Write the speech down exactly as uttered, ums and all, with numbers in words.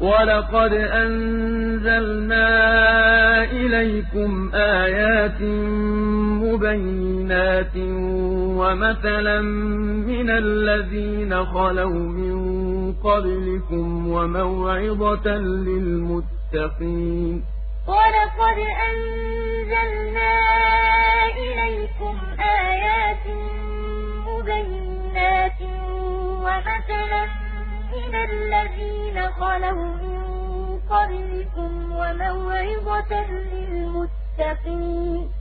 وَلَقَدْ أَنزَلْنَا إِلَيْكُمْ آيَاتٍ مُّبَيِّنَاتٍ وَمَثَلًا مِّنَ الَّذِينَ خَلَوْا مِن قَبْلِكُمْ وَمَوْعِظَةً لِّلْمُتَّقِينَ وَلَقَدْ أَنزَلْنَا إِلَيْكُمْ آيَاتٍ مُّبَيِّنَاتٍ وَمَثَلًا مِّنَ الَّذِينَ خَلَوْا مِن قَبْلِكُمْ وَمَوْعِظَةً لِّلْمُتَّقِينَ